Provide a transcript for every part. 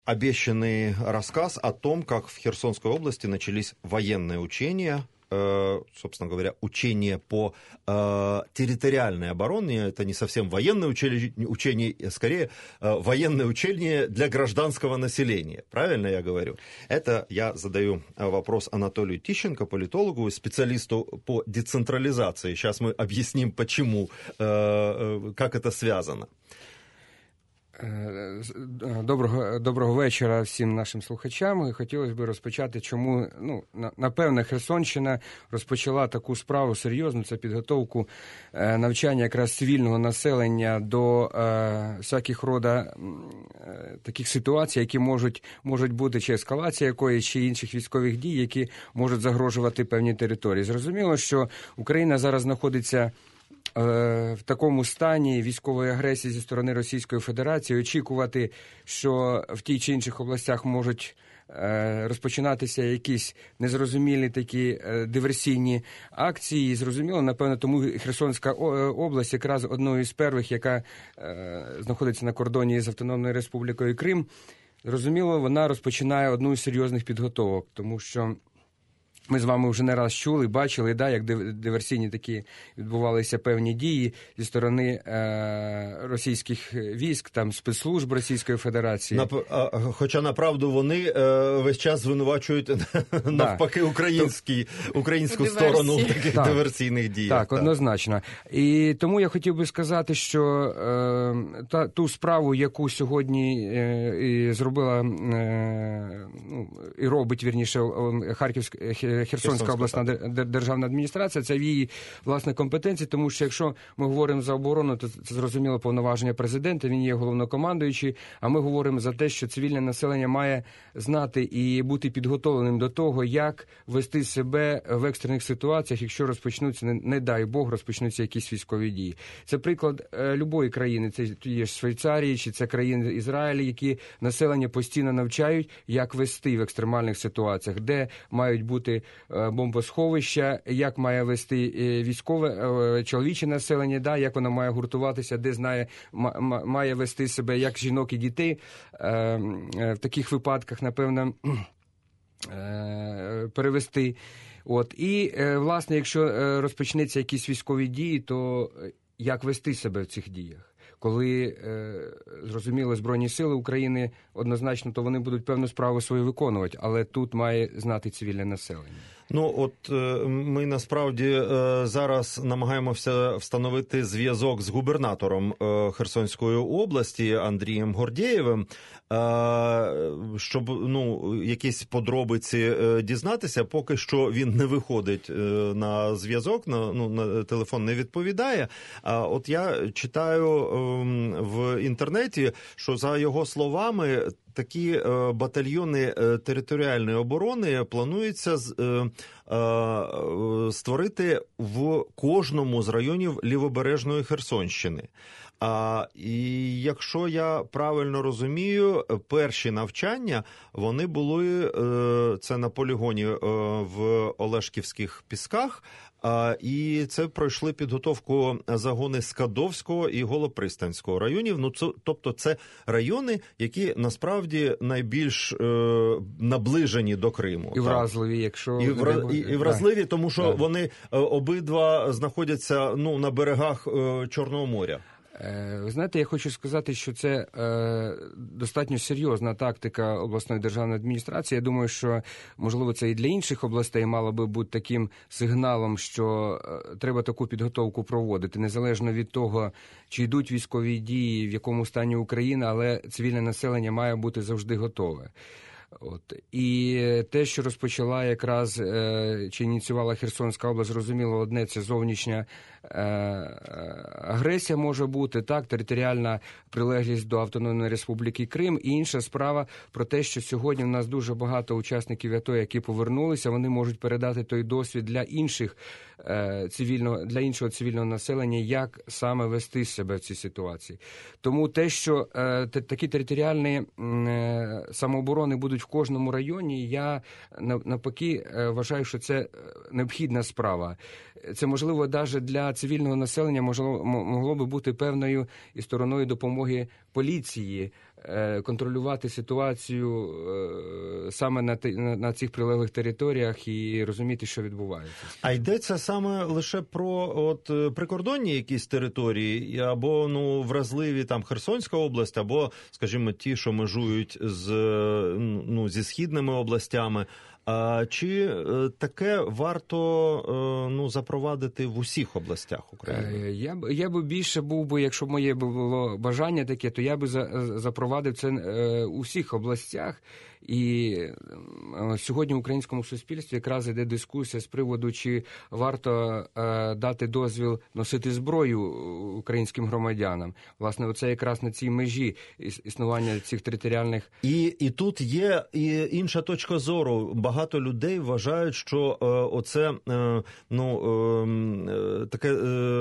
обещанный рассказ о том, как в Херсонской области начались военные учения, собственно говоря, учения по территориальной обороне. Это не совсем военные учения, скорее военные учения для гражданского населения. Правильно я говорю? Это я задаю вопрос Анатолию Тищенко, политологу и специалисту по децентрализации. Сейчас мы объясним, почему, как это связано. Доброго вечора всім нашим слухачам. І хотілося б розпочати, чому, напевне, Херсонщина розпочала таку справу серйозну, це підготовку навчання якраз цивільного населення до всяких рода таких ситуацій, які можуть бути чи ескалація якоїсь, чи інших військових дій, які можуть загрожувати певній території. Зрозуміло, що Україна зараз знаходиться в такому стані військової агресії зі сторони Російської Федерації. Очікувати, що в тій чи інших областях можуть розпочинатися якісь незрозумілі такі диверсійні акції. І зрозуміло, напевно, тому Херсонська область якраз одною з перших, яка знаходиться на кордоні з Автономною Республікою Крим, зрозуміло, вона розпочинає одну із серйозних підготовок, тому що ми з вами вже не раз чули, бачили, як диверсійні такі відбувалися певні дії зі сторони російських військ, там спецслужб Російської Федерації. Хоча, направду, вони весь час звинувачують навпаки українську сторону в таких диверсійних діях. Так, однозначно. І тому я хотів би сказати, що ту справу, яку сьогодні і зробила, і робить, вірніше, Херсонська обласна державна адміністрація, це в її власне компетенції, тому що якщо ми говоримо за оборону, то це зрозуміло повноваження президента, він є головнокомандуючий, а ми говоримо за те, що цивільне населення має знати і бути підготовленим до того, як вести себе в екстрених ситуаціях, якщо розпочнуться, не дай Бог, розпочнуться якісь військові дії. Це приклад любої країни, це є Швейцарії, чи це країни Ізраїлю, які населення постійно навчають, як вести в екстремальних ситуаціях, де мають бути бомбосховища, як має вести військове, чоловіче населення, як воно має гуртуватися, де знає, має вести себе, як жінок і дітей. В таких випадках, напевно, перевести. І, власне, якщо розпочнеться якісь військові дії, то як вести себе в цих діях? Коли, зрозуміло, Збройні сили України однозначно, то вони будуть певну справу свою виконувати, але тут має знати цивільне населення. Ми насправді зараз намагаємося встановити зв'язок з губернатором Херсонської області Андрієм Гордєєвим, щоб якісь подробиці дізнатися. Поки що він не виходить на зв'язок, на телефон не відповідає. От я читаю в інтернеті, що за його словами такі батальйони територіальної оборони планується створити в кожному з районів Лівобережної Херсонщини. І якщо я правильно розумію, перші навчання, вони були, це на полігоні в Олешківських Пісках, і це пройшли підготовку загони Скадовського і Голопристанського районів. Тобто це райони, які насправді найбільш наближені до Криму. І вразливі, якщо... І вразливі, тому що вони обидва знаходяться на берегах Чорного моря. Ви знаєте, я хочу сказати, що це достатньо серйозна тактика обласної державної адміністрації. Я думаю, що, можливо, це і для інших областей мало би бути таким сигналом, що треба таку підготовку проводити, незалежно від того, чи йдуть військові дії, в якому стані Україна, але цивільне населення має бути завжди готове. І те, що розпочала якраз, чи ініціювала Херсонська область, зрозуміло, одне – це зовнішня агресія може бути, територіальна прилеглість до Автономної Республіки Крим, і інша справа про те, що сьогодні в нас дуже багато учасників АТО, які повернулися, вони можуть передати той досвід для іншого цивільного населення, як саме вести себе в цій ситуації. Тому те, що такі територіальні самооборони будуть в кожному районі, я навпаки вважаю, що це необхідна справа. Це, можливо, навіть для цивільного населення могло би бути певною і стороною допомоги поліції контролювати ситуацію саме на цих прилеглих територіях і розуміти, що відбувається. А йдеться саме лише про прикордонні якісь території, або вразливі там Херсонська область, або, скажімо, ті, що межують зі східними областями. Чи таке варто запровадити в усіх областях України? Я би більше був би, якщо б моє було бажання таке, то я би запровадив це у всіх областях. І сьогодні в українському суспільстві якраз йде дискусія з приводу, чи варто дати дозвіл носити зброю українським громадянам. Власне, оце якраз на цій межі існування цих територіальних... І тут є і інша точка зору. Багато людей вважають, що оце таке...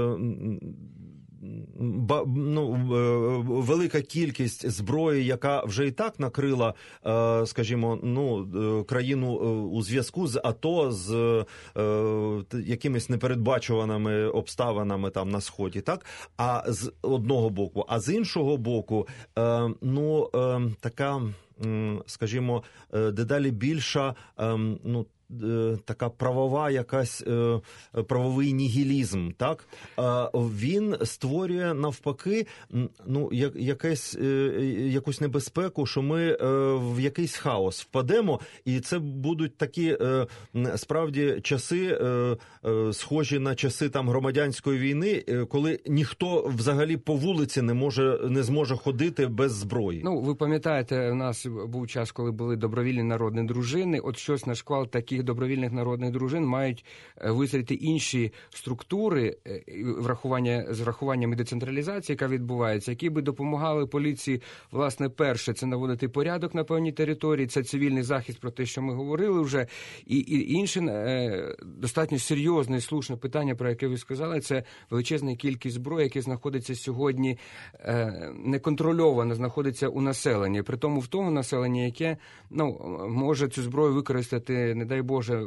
велика кількість зброї, яка вже і так накрила, скажімо, країну у зв'язку з АТО, з якимись непередбачуваними обставинами там на Сході, так? А з одного боку. А з іншого боку, така, скажімо, дедалі більша, така правова якась, правовий нігілізм, так? Він створює навпаки, якусь небезпеку, що ми в якийсь хаос впадемо, і це будуть такі, справді, часи, схожі на часи там громадянської війни, коли ніхто взагалі по вулиці не зможе ходити без зброї. Ви пам'ятаєте, у нас був час, коли були добровільні народні дружини, от щось на шквал таких добровільних народних дружин мають визріти інші структури з врахуванням і децентралізації, яка відбувається, які би допомагали поліції, власне, перше, це наводити порядок на певній території, це цивільний захист, про те, що ми говорили вже, і інше достатньо серйозне і слушне питання, про яке ви сказали, це величезна кількість зброї, яка знаходиться сьогодні неконтрольовано, знаходиться у населенні, при тому в тому населенні, яке може цю зброю використати, не дай Боже,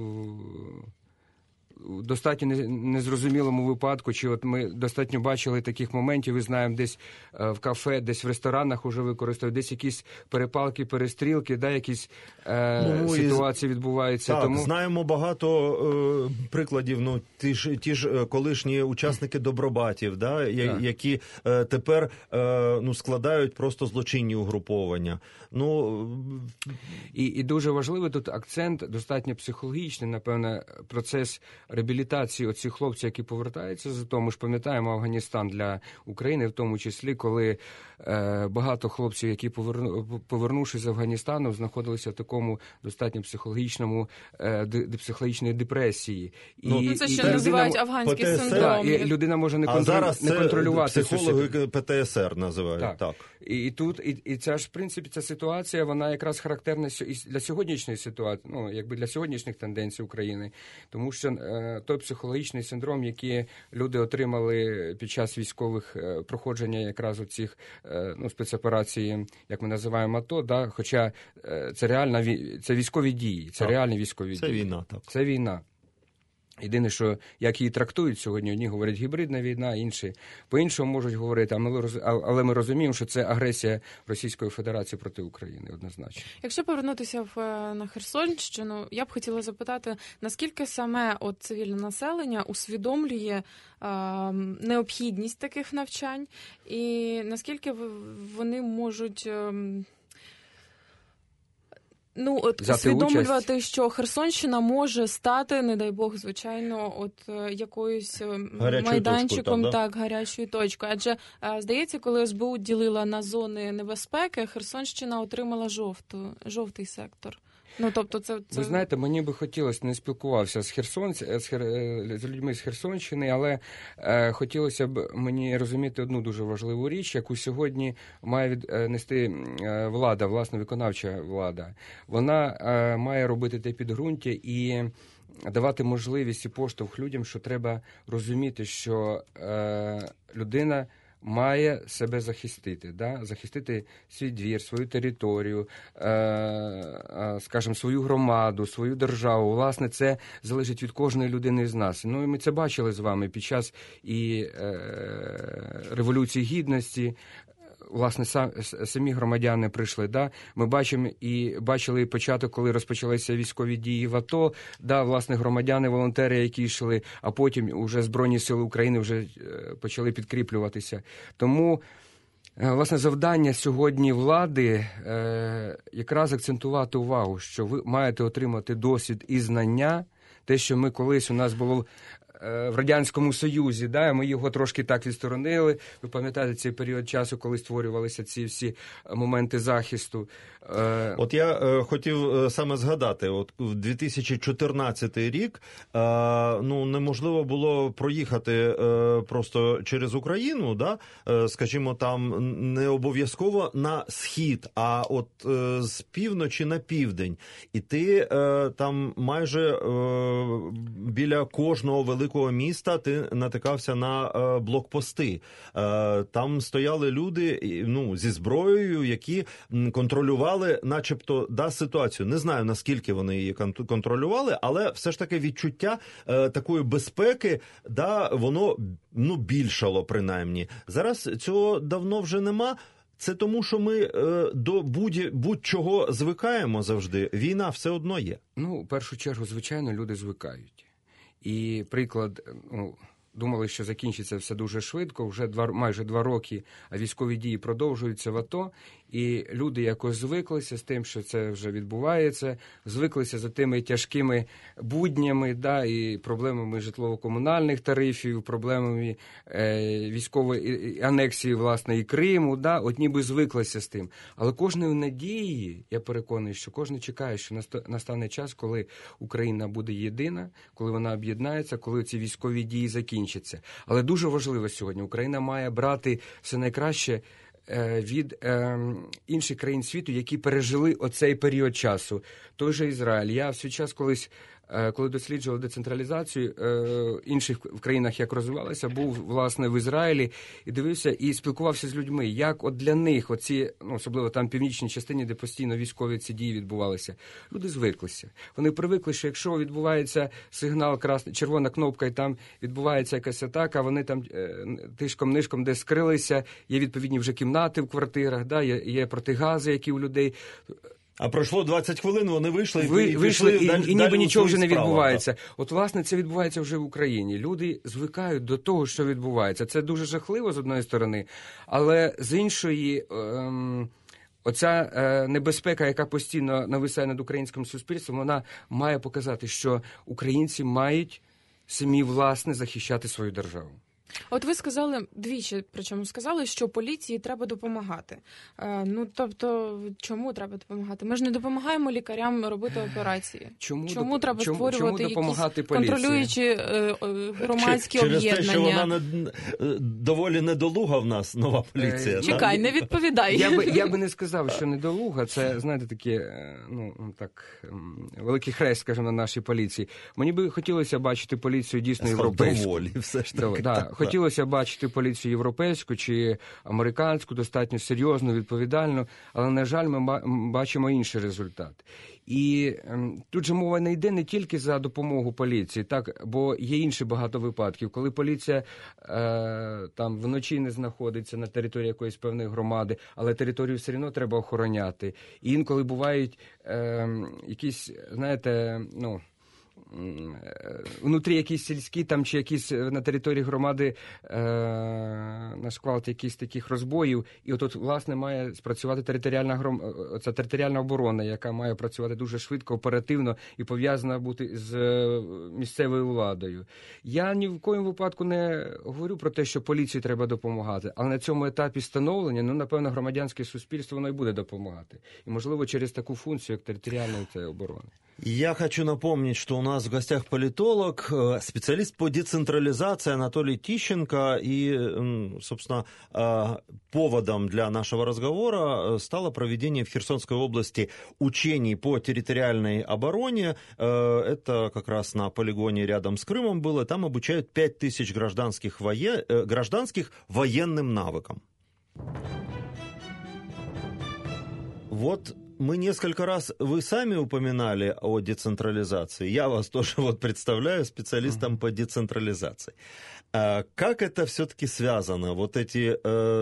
в достатньо незрозумілому випадку, чи от ми достатньо бачили таких моментів, і знаємо, десь в кафе, десь в ресторанах вже використовують, десь якісь перепалки, перестрілки, якісь ситуації відбуваються. Так, тому... знаємо багато прикладів, ті ж колишні учасники Добробатів, які тепер складають просто злочинні угруповання. І дуже важливий тут акцент, достатньо психологічний, напевно, процес реабілітації оцих хлопців, які повертаються з АТО. Ми ж пам'ятаємо Афганістан для України, в тому числі, коли багато хлопців, які повернувшись з Афганістану, знаходилися в такому достатньо психологічної депресії. Це ще називають афганський синдром. І людина може не контролювати цю ситуацію. Психологи ПТСР називають. Так. І тут, і ця ж, в принципі, ця ситуація, вона якраз характерна для сьогоднішньої ситуації, для сьогоднішніх тенденцій України. Тому що той психологічний синдром, який люди отримали під час військових проходження якраз оцих спецоперацій, як ми називаємо АТО, хоча це військові дії, це реальні військові дії. Це війна, так. Це війна. Єдине, що як її трактують сьогодні, одні говорять гібридна війна, інші по-іншому можуть говорити, але ми розуміємо, що це агресія Російської Федерації проти України, однозначно. Якщо повернутися на Херсонщину, я б хотіла запитати, наскільки саме цивільне населення усвідомлює необхідність таких навчань, і наскільки вони можуть... усвідомлювати, що Херсонщина може стати, не дай Бог, звичайно, якоюсь майданчиком, гарячою точкою. Адже, здається, коли СБУ ділила на зони небезпеки, Херсонщина отримала жовтий сектор. Ви знаєте, мені би хотілося, не спілкувався з людьми з Херсонщини, але хотілося б мені розуміти одну дуже важливу річ, яку сьогодні має нести влада, власне, виконавча влада. Вона має робити те підґрунтя і давати можливість і поштовх людям, що треба розуміти, що людина має себе захистити, захистити свій двір, свою територію, скажімо, свою громаду, свою державу. Власне, це залежить від кожної людини з нас. І ми це бачили з вами під час і Революції Гідності. власне, самі громадяни прийшли. Да? Ми бачили початок, коли розпочалися військові дії в АТО, да, власне, громадяни, волонтери, які йшли, а потім уже Збройні сили України вже почали підкріплюватися. Тому, власне, завдання сьогодні влади якраз акцентувати увагу, що ви маєте отримати досвід і знання, те, що ми колись у нас було в Радянському Союзі, да, ми його трошки так відсторонили. Ви пам'ятаєте цей період часу, коли створювалися ці всі моменти захисту? От я хотів саме згадати, от в 2014 рік неможливо було проїхати просто через Україну, да? Скажімо, там не обов'язково на схід, а от з півночі на південь. І ти там майже біля кожного великого міста ти натикався на блокпости. Там стояли люди зі зброєю, які контролювали начебто ситуацію. Не знаю, наскільки вони її контролювали, але все ж таки відчуття такої безпеки, воно більшало принаймні. Зараз цього давно вже нема. Це тому, що ми до будь-чого звикаємо завжди. Війна все одно є. В першу чергу, звичайно, люди звикають. І приклад, думали, що закінчиться все дуже швидко, вже майже 2 роки, а військові дії продовжуються в АТО, і люди якось звиклися з тим, що це вже відбувається, звиклися за тими тяжкими буднями, і проблемами житлово-комунальних тарифів, проблемами військової анексії, власне, і Криму, от ніби звиклися з тим. Але кожної надії, я переконаний, що кожен чекає, що настане час, коли Україна буде єдина, коли вона об'єднається, коли ці військові дії закінчаться. Але дуже важливо сьогодні, Україна має брати все найкраще від інших країн світу, які пережили оцей період часу. Той же Ізраїль. Я в свій час коли досліджував децентралізацію інших в країнах, як розвивалися, був, власне, в Ізраїлі і дивився, і спілкувався з людьми, як от для них оці, особливо там в північній частині, де постійно військові ці дії відбувалися, люди звиклися. Вони привикли, що якщо відбувається сигнал, червона кнопка, і там відбувається якась атака, вони там тишком-нишком десь скрилися, є відповідні вже кімнати в квартирах, є протигази, які у людей. А пройшло 20 хвилин, вони вийшли і ніби нічого вже не відбувається. От, власне, це відбувається вже в Україні. Люди звикають до того, що відбувається. Це дуже жахливо, з одної сторони, але з іншої, оця небезпека, яка постійно нависає над українським суспільством, вона має показати, що українці мають самі, власне, захищати свою державу. От ви сказали, двічі, причому сказали, що поліції треба допомагати. Тобто, чому треба допомагати? Ми ж не допомагаємо лікарям робити операції. Чому треба створювати якісь контролюючі громадські об'єднання? Через те, що вона доволі недолуга в нас, нова поліція. Чекай, не відповідай. Я би не сказав, що недолуга. Це, знаєте, такі, великий хрест, скажімо, на нашій поліції. Мені би хотілося бачити поліцію дійсно європейську. Доволі, все ж таки. Хотілося бачити поліцію європейську чи американську, достатньо серйозну, відповідальну, але, на жаль, ми бачимо інший результат. І тут же мова не йде не тільки за допомогу поліції, бо є інші багато випадків, коли поліція там вночі не знаходиться на території якоїсь певної громади, але територію все одно треба охороняти. І інколи бувають якісь, знаєте, внутрі якісь сільські там чи якісь на території громади на шквалт якісь таких розбоїв, і от власне має спрацювати територіальна оборона, яка має працювати дуже швидко, оперативно і пов'язана бути з місцевою владою. Я ні в коєму випадку не говорю про те, що поліції треба допомагати, але на цьому етапі становлення, напевно, громадянське суспільство воно і буде допомагати. І, можливо, через таку функцію, як територіальної оборони. Я хочу напомнить, что у нас в гостях политолог, специалист по децентрализации Анатолий Тищенко. И, собственно, поводом для нашего разговора стало проведение в Херсонской области учений по территориальной обороне. Это как раз на полигоне рядом с Крымом было. Там обучают 5000 гражданских военным навыкам. Вот мы несколько раз, вы сами упоминали о децентрализации, я вас тоже вот представляю специалистом по децентрализации. Как это все-таки связано, вот эти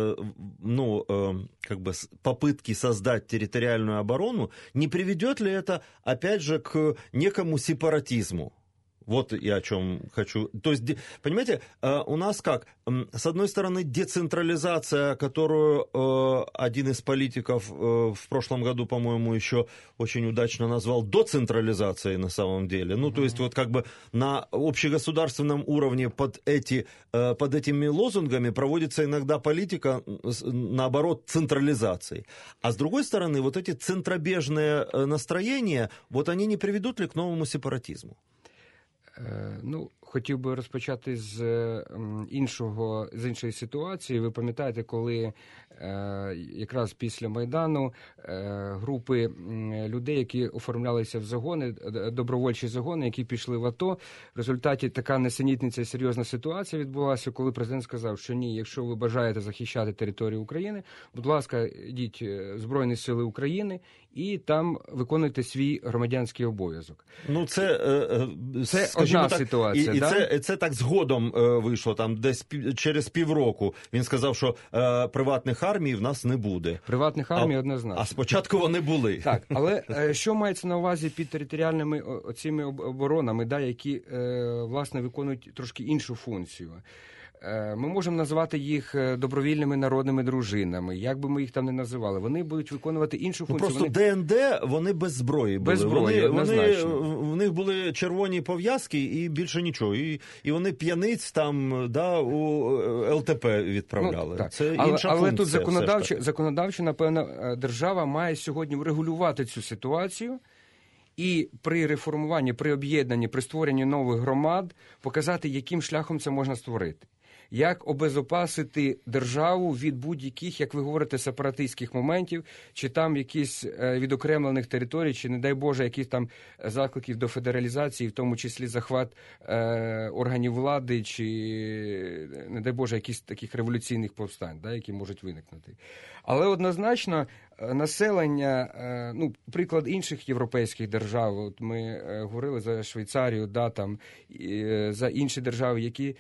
как бы попытки создать территориальную оборону, не приведет ли это, опять же, к некому сепаратизму? Вот я о чем хочу. То есть, понимаете, у нас как? С одной стороны, децентрализация, которую один из политиков в прошлом году, по-моему, еще очень удачно назвал доцентрализацией на самом деле. Ну, то есть, вот как бы на общегосударственном уровне под этими лозунгами проводится иногда политика, наоборот, централизации. А с другой стороны, вот эти центробежные настроения, вот они не приведут ли к новому сепаратизму? Ну, хотів би розпочати з іншої ситуації. Ви пам'ятаєте, коли якраз після Майдану групи людей, які оформлялися в загони, добровольчі загони, які пішли в АТО, в результаті така несенітниця і серйозна ситуація відбулася, коли президент сказав, що ні, якщо ви бажаєте захищати територію України, будь ласка, йдіть в Збройні Сили України і там виконуйте свій громадянський обов'язок. Ну, це одна ситуація. І це так згодом вийшло, там десь через півроку. Він сказав, що приватних армій в нас не буде. Приватних армій однозначно. А спочатку вони були. Так, але що мається на увазі під територіальними оціми оборонами, які, власне, виконують трошки іншу функцію? Ми можемо називати їх добровільними народними дружинами, як би ми їх там не називали. Вони будуть виконувати іншу функцію. Просто ДНД, вони без зброї були. Без зброї, однозначно. В них були червоні пов'язки і більше нічого. І вони п'яниць там у ЛТП відправляли. Ну, це інша але функція. Тут законодавчо, напевно, держава має сьогодні врегулювати цю ситуацію. І при реформуванні, при об'єднанні, при створенні нових громад показати, яким шляхом це можна створити. Як обезопасити державу від будь-яких, як ви говорите, сепаратистських моментів, чи там якісь відокремлених територій, чи, не дай Боже, якісь там закликів до федералізації, в тому числі захват органів влади, чи, не дай Боже, якісь таких революційних повстань, які можуть виникнути. Але однозначно населення, приклад інших європейських держав, от ми говорили за Швейцарію, за інші держави, які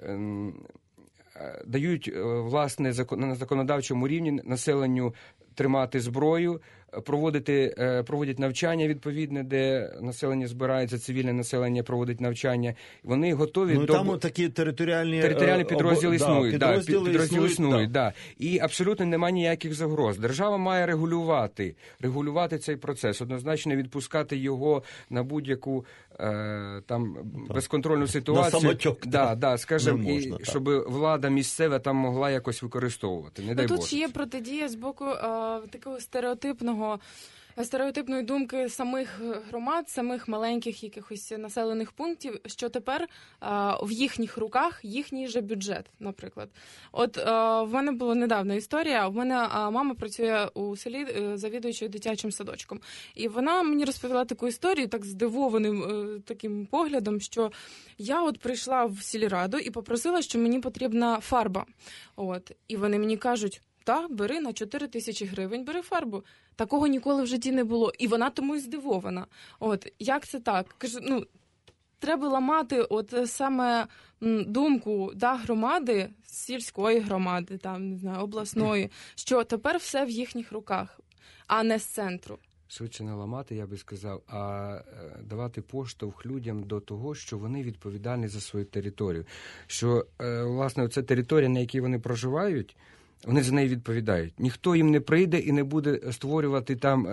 дають, власне, на законодавчому рівні населенню тримати зброю, проводять навчання відповідне, де населення збирається, цивільне населення проводить навчання. Вони готові там такі територіальні підрозділи існують. Підрозділи існують. І абсолютно немає ніяких загроз. Держава має регулювати цей процес, однозначно не відпускати його на будь-яку безконтрольну ситуацію. На самотек. Скажімо, щоб влада місцева там могла якось використовувати. Не дай Боже. Тут є протидія з боку такого стереотипної думки самих громад, самих маленьких якихось населених пунктів, що тепер в їхніх руках їхній же бюджет, наприклад. От в мене була недавна історія, в мене мама працює у селі завідуючою дитячим садочком. І вона мені розповіла таку історію, так здивованим таким поглядом, що я от прийшла в сільраду і попросила, що мені потрібна фарба. І вони мені кажуть: так, бери на 4 тисячі гривень, бери фарбу. Такого ніколи в житті не було. І вона тому й здивована. Як це так? Кажу, треба ламати саме думку громади, сільської громади, обласної, що тепер все в їхніх руках, а не з центру. Швидше не ламати, я би сказав, а давати поштовх людям до того, що вони відповідальні за свою територію. Що, власне, оця територія, на якій вони проживають, вони за неї відповідають. Ніхто їм не прийде і не буде створювати там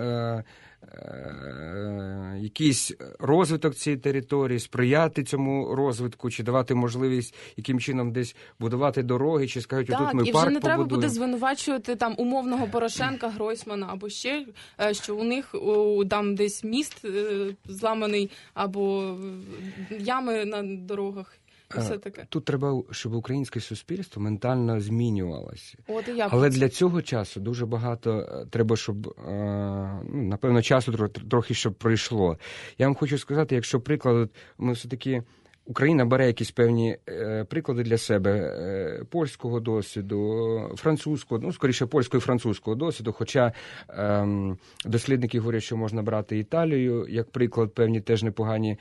якийсь розвиток цієї території, сприяти цьому розвитку, чи давати можливість яким чином десь будувати дороги, чи скажуть, отут ми парк побудуємо. Так, і вже не треба буде звинувачувати там умовного Порошенка, Гройсмана, або ще, що у них там десь міст зламаний, або ями на дорогах. Тут треба, щоб українське суспільство ментально змінювалося. Але для цього часу дуже багато треба, щоб, напевно, часу трохи щоб пройшло. Я вам хочу сказати, якщо приклад, ми все-таки Україна бере якісь певні приклади для себе польського досвіду, французького, скоріше польського і французького досвіду, хоча дослідники говорять, що можна брати Італію як приклад, певні теж непогані,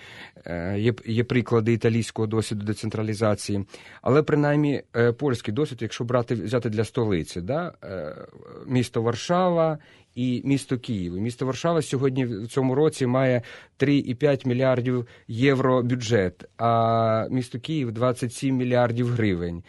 є приклади італійського досвіду децентралізації, але принаймні польський досвід, якщо взяти для столиці, да? Місто Варшава і місто Київ. Місто Варшава сьогодні в цьому році має 3,5 мільярдів євро бюджет, а місто Київ 27 мільярдів гривень.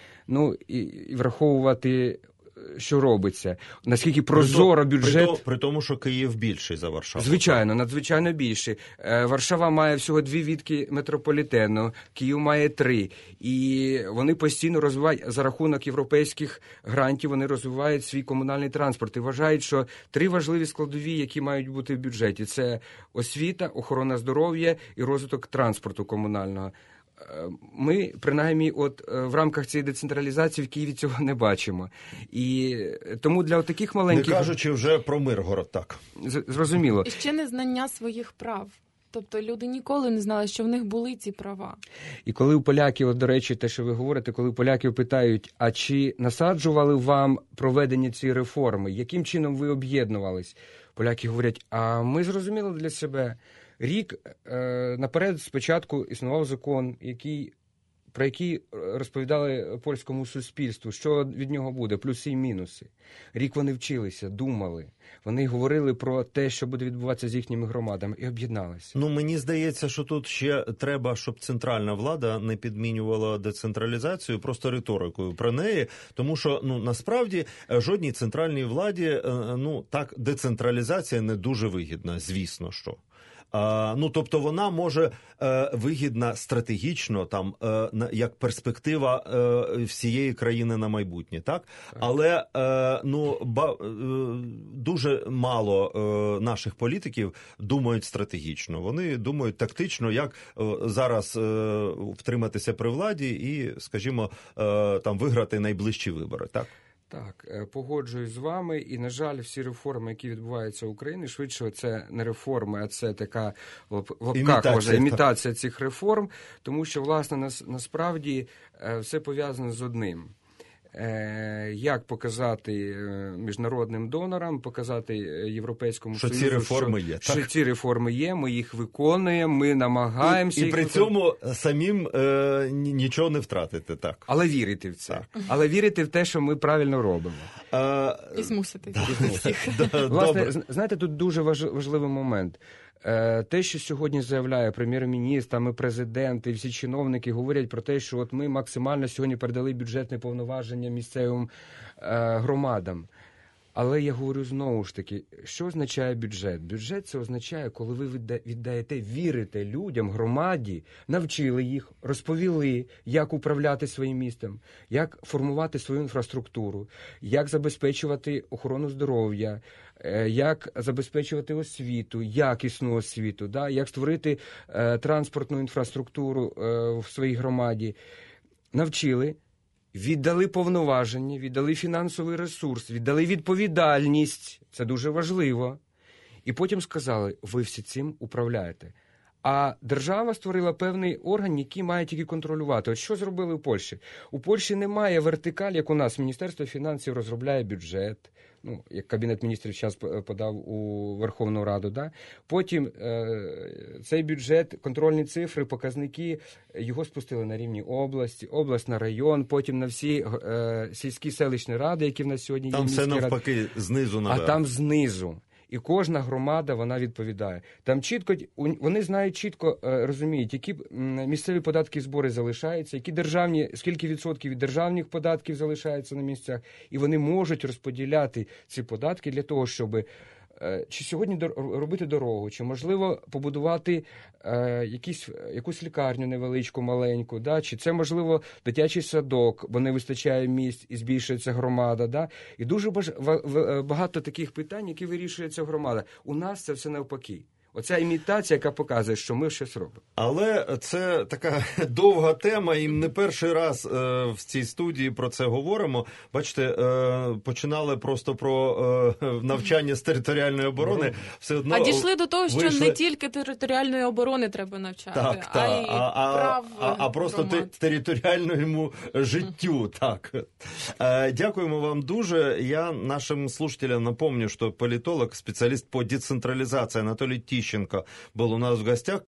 І враховувати, що робиться. Наскільки прозоро бюджет... При тому, що Київ більший за Варшаву. Звичайно, надзвичайно більший. Варшава має всього 2 відки метрополітену, Київ має 3. І вони постійно розвивають, за рахунок європейських грантів, вони розвивають свій комунальний транспорт. І вважають, що 3 важливі складові, які мають бути в бюджеті. Це освіта, охорона здоров'я і розвиток транспорту комунального. Ми, принаймні, в рамках цієї децентралізації в Києві цього не бачимо. І тому для таких маленьких... Не кажучи вже про Миргород, так. Зрозуміло. І ще незнання своїх прав. Тобто люди ніколи не знали, що в них були ці права. І коли у поляків, до речі, те, що ви говорите, коли у поляків питають, а чи насаджували вам проведення цієї реформи, яким чином ви об'єднувались? Поляки говорять, а ми зрозуміли для себе... Рік наперед спочатку існував закон, про який розповідали польському суспільству, що від нього буде, плюси і мінуси. Рік вони вчилися, думали. Вони говорили про те, що буде відбуватися з їхніми громадами, і об'єдналися. Мені здається, що тут ще треба, щоб центральна влада не підмінювала децентралізацію просто риторикою про неї, тому що, насправді, жодній центральній владі, так, децентралізація не дуже вигідна, звісно, що. Тобто вона може вигідна стратегічно, як перспектива всієї країни на майбутнє, так? Але дуже мало наших політиків думають стратегічно. Вони думають тактично, як зараз втриматися при владі і, скажімо, виграти найближчі вибори, так? Так, погоджуюсь з вами, і, на жаль, всі реформи, які відбуваються в Україні, швидше це не реформи, а це така в лапках імітація цих реформ, тому що, власне, насправді все пов'язане з одним. Як показати міжнародним донорам, показати Європейському Союзу, що ці реформи є, ми їх виконуємо, ми намагаємося. І при цьому самим нічого не втратити. Так. Але вірити в це. Так. Але вірити в те, що ми правильно робимо. І змусити. Власне, знаєте, тут дуже важливий момент. Те, що сьогодні заявляє прем'єр-міністр, ми президент і всі чиновники говорять про те, що ми максимально сьогодні передали бюджетне повноваження місцевим громадам. Але я говорю знову ж таки, що означає бюджет? Бюджет – це означає, коли ви вірите людям, громаді, навчили їх, розповіли, як управляти своїм містом, як формувати свою інфраструктуру, як забезпечувати охорону здоров'я, як забезпечувати освіту, якісну освіту, як створити транспортну інфраструктуру в своїй громаді. Навчили, віддали повноваження, віддали фінансовий ресурс, віддали відповідальність. Це дуже важливо. І потім сказали, ви всі цим управляєте. А держава створила певний орган, який має тільки контролювати. От що зробили у Польщі? У Польщі немає вертикалі, як у нас. Міністерство фінансів розробляє бюджет, як Кабінет міністрів зараз подав у Верховну Раду. Да? Потім цей бюджет, контрольні цифри, показники, його спустили на рівні області, область на район, потім на всі сільські селищні ради, які в нас сьогодні є. Там все навпаки, знизу наверх. А там знизу. І кожна громада, вона відповідає. Там чітко, вони знають чітко, розуміють, які місцеві податки і збори залишаються, які державні, скільки відсотків від державних податків залишається на місцях, і вони можуть розподіляти ці податки для того, щоб чи сьогодні робити дорогу, чи, можливо, побудувати якусь лікарню невеличку, маленьку, чи це, можливо, дитячий садок, бо не вистачає місць і збільшується громада. І дуже багато таких питань, які вирішується громада. У нас це все навпаки. Оця імітація, яка показує, що ми щось робимо. Але це така довга тема, і не перший раз в цій студії про це говоримо. Бачите, починали просто про навчання з територіальної оборони. Все одно а дійшли до того, що не тільки територіальної оборони треба навчати, а просто територіальному життю. Так. Дякуємо вам дуже. Я нашим слушателям напомню, что политолог, специалист по децентрализации Анатолий Тищенко был у нас в гостях.